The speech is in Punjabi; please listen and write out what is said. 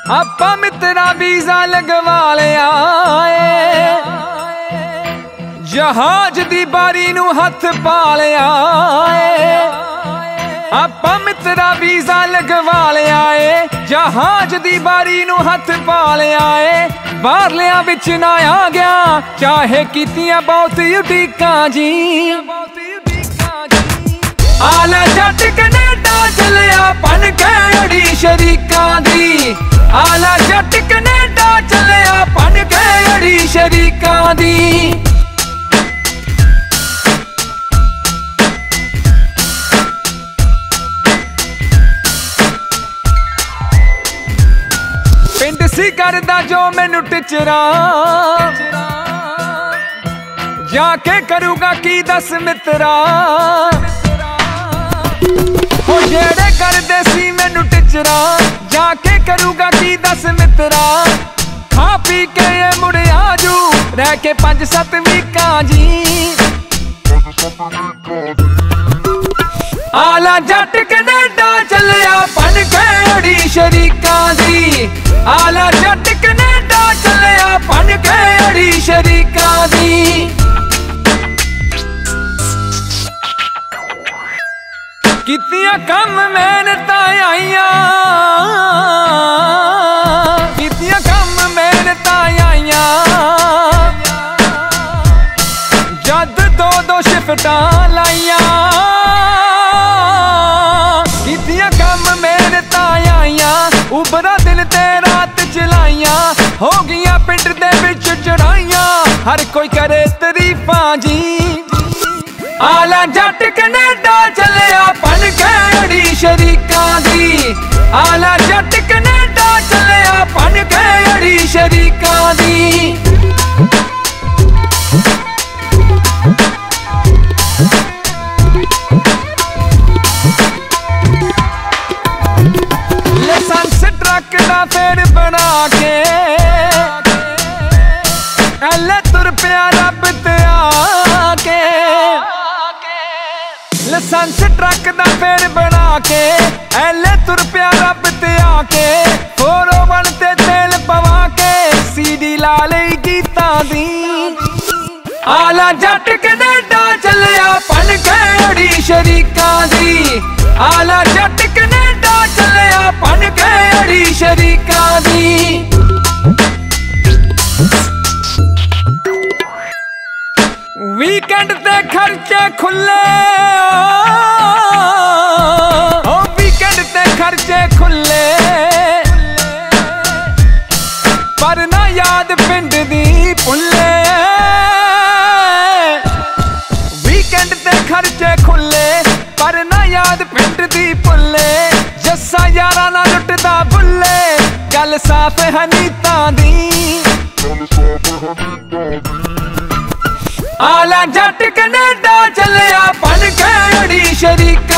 ਆਪਾਂ ਮਿੱਤਰਾ ਵੀਜ਼ਾ ਲਗਵਾ ਲਿਆ ਏ, ਜਹਾਜ਼ ਦੀ ਬਾਰੀ ਨੂੰ ਹੱਥ ਪਾ ਲਿਆ ਏ। ਆਪਾਂ ਮਿੱਤਰਾ ਵੀਜ਼ਾ ਲਗਵਾ ਲਿਆ ਏ, ਜਹਾਜ਼ ਦੀ ਬਾਰੀ ਨੂੰ ਹੱਥ ਪਾ ਲਿਆ ਏ। ਬਾਹਰਲਿਆਂ ਵਿੱਚ ਨਾ ਆ ਗਿਆ, ਚਾਹੇ ਕੀਤੀਆਂ ਬਹੁਤ ਉਡੀਕਾਂ ਜੀ। ਆਲਾ ਜੱਟ ਕਨੇਡਾ ਚਲਿਆ ਬਣ ਕੇ ਅੜੀ ਸ਼ਰੀਕਾਂ ਦੀ। ਆਲਾ ਜੱਟ ਕਨੇਡਾ ਚਲਿਆ ਬਣ ਕੇ ਅੜੀ ਸ਼ਰੀਕਾਂ ਦੀ। ਪਿੰਡ ਸੀ ਕਰਦਾ ਜੋ ਮੈਨੂੰ ਟਿਚਰਾਂ, ਜਾ ਕੇ ਕਰੂਗਾ ਕੀ ਦੱਸ ਮਿੱਤਰਾ। ਉਹ ਜਿਹੜੇ ਕਰਦੇ ਸੀ ਮੈਨੂੰ ਟਿਚਰਾਂ, ਜਾ ਕੇ ਕਰੂਗਾ ਕੀ ਦੱਸ ਮਿੱਤਰਾ। ਖਾ ਪੀ ਕੇ ਇਹ ਮੁੜ ਆਜੂ, ਰਹਿ ਕੇ 5-7 ਵੀਕਾਂ ਜੀ। ਆਲਾ ਜੱਟ ਕਨੇਡਾ ਚੱਲਿਆ ਬਣ ਕੇ ਅੜੀ ਸ਼ਰੀਕਾਂ ਦੀ। ਆਲਾ ਜੱਟ ਕਨੇਡਾ ਚੱਲਿਆ ਬਣ ਕੇ ਅੜੀ ਸ਼ਰੀਕਾਂ ਦੀ। ਕੀਤੀਆਂ ਕੰਮ ਮਿਹਨਤਾਂ ਆਈਆਂ, ਕੀਤੀਆਂ ਕੰਮ ਮਿਹਨਤਾਂ ਆਈਆਂ। ਜਦ 2-2 ਸ਼ਿਫਟਾਂ ਲਾਈਆਂ, ਕੀਤੀਆਂ ਕੰਮ ਮਿਹਨਤਾਂ ਆਈਆਂ। ਉਬਰਾ ਦਿਨ ਤੇ ਰਾਤ ਚਲਾਈਆਂ, ਹੋ ਗਈਆਂ ਪਿੰਡ ਦੇ ਵਿੱਚ ਚੜਾਈਆਂ। ਹਰ ਕੋਈ ਕਰੇ ਤਾਰੀਫਾਂ ਜੀ। ਆਲਾ ਜੱਟ ਕਨੇਡਾ ਚੱਲਿਆ ਬਣ ਕੇ ਅੜੀ ਸ਼ਰੀਕਾਂ ਦੀ। ਆਲਾ ਜੱਟ ਕਨੇਡਾ ਚੱਲਿਆ ਬਣ ਕੇ ਅੜੀ ਸ਼ਰੀਕਾਂ ਦੀ। ਲਾਇਸੈਂਸ ਟਰੱਕ ਦਾ ਫੇਰ ਬਣਾ ਕੇ, ਐਲੇ ਤੁਰ ਪਿਆ ਰੱਬ ਤੇ ਆ ਕੇ। ਲਾਇਸੈਂਸ ਟਰੱਕ ਦਾ ਫੇਰ ਬਣਾ ਕੇ, ਐਲੇ ਤੁਰ ਪਿਆ ਰੱਬ ਤੇ ਆ ਕੇ। 401 ਤੇ ਤੇਲ ਪਵਾ ਕੇ, CD ਲਾ ਲਈ ਗੀਤਾਂ ਦੀ। ਆਲਾ ਜੱਟ ਕਨੇਡਾ ਚੱਲਿਆ ਬਣ ਕੇ ਅੜੀ ਸ਼ਰੀਕਾਂ ਦੀ। ਆਲਾ ਜੱਟ ਕਨੇਡਾ ਚੱਲਿਆ ਬਣ ਕੇ ਅੜੀ ਸ਼ਰੀਕਾਂ ਦੀ। ਵੀਕਐਂਡ ਤੇ ਖਰਚੇ ਖੁੱਲੇ, ਓ ਵੀਕਐਂਡ ਤੇ ਖਰਚੇ ਖੁੱਲੇ। ਪਰ ਨਾ ਯਾਦ ਪਿੰਡ ਦੀ ਭੁੱਲੇ। ਵੀਕਐਂਡ ਤੇ ਖਰਚੇ ਖੁੱਲੇ, ਪਰ ਨਾ ਯਾਦ ਪਿੰਡ ਦੀ ਭੁੱਲੇ। ਜੱਸਾ ਯਾਰਾਂ ਨਾਲ ਲੁੱਟਦਾ ਬੁੱਲੇ, ਗੱਲ ਸਾਫ਼ ਹੈ ਨੀਤਾਂ ਦੀ। ਆਲਾ ਜੱਟ ਕਨੇਡਾ ਚੱਲਿਆ ਬਣ ਕੇ ਅੜੀ ਸ਼ਰੀਕਾਂ